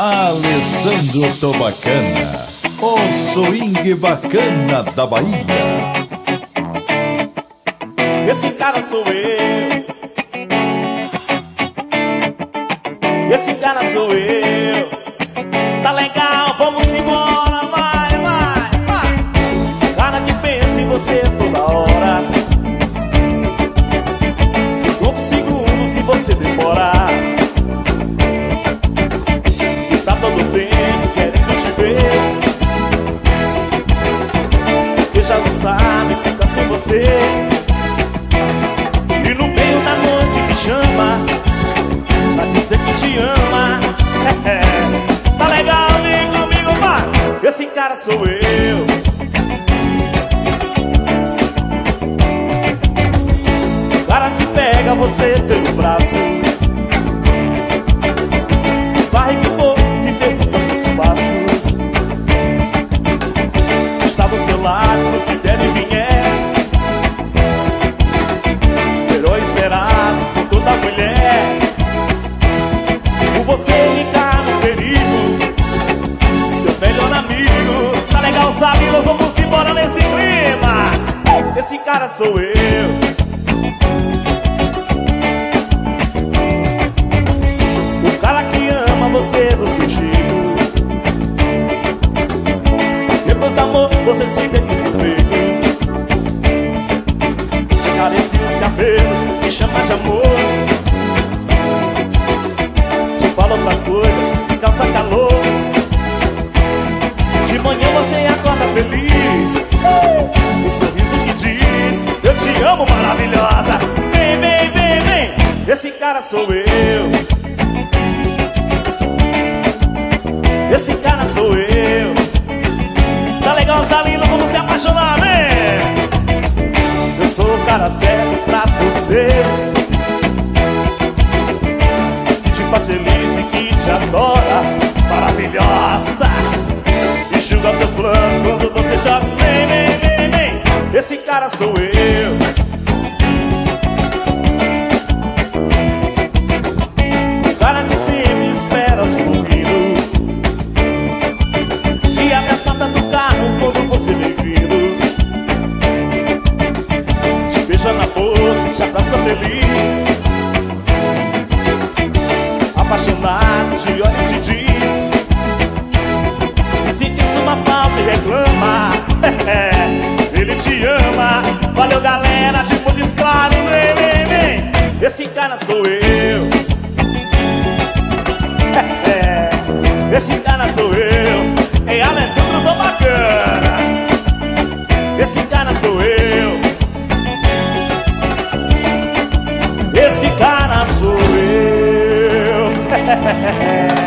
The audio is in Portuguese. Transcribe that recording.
Alessandro Tobacana, o swing bacana da Bahia. Esse cara sou eu. Esse cara sou eu. Tá legal, vamos embora, vai, vai, vai. Cara que pensa em você toda hora. Conta um segundo se você demorar. E tá todo tempo querendo te ver. Porque já não sabe ficar sem você. E no meio da noite te chama pra dizer que te ama. Tá legal, vem comigo, vai. Esse cara sou eu. O cara que pega você pelo braço, esbarre que for, que pergunta seus passos. Está do seu lado no que der e vier. Herói esperado por toda mulher. Por você ficar no perigo, seu melhor amigo. Tá legal, sabe? Nós vamos embora nesse clima. Esse cara sou eu. O cara que ama você do seu jeito. Depois do amor você se vê em seu peito. Te acaricia os cabelos, me chama de amor. Te fala outras coisas, te causa calor. De manhã você acorda feliz, o sorriso que diz: eu te amo, maravilhosa. Vem, vem, vem, vem. Esse cara sou eu. Esse cara sou eu. Tá legal, Salina, vamos se apaixonar, vem. Eu sou o cara certo pra você, que te faz feliz e que te adora, maravilhosa. Enxuga teus planos quando você joga. Vem, vem, vem, vem. Esse cara sou eu. O cara que sempre espera sorrindo e abre a porta do carro quando você vem vindo. Te beija na boca, te abraça feliz. Apaixonado, te olha e te diz: e se diz uma falta e reclama. Ele te ama. Valeu, galera, tipo desclaro. Vem, vem, vem. Esse cara sou eu. Esse cara sou eu. É Alessandro Tobacana. Esse cara sou eu. Esse cara sou eu.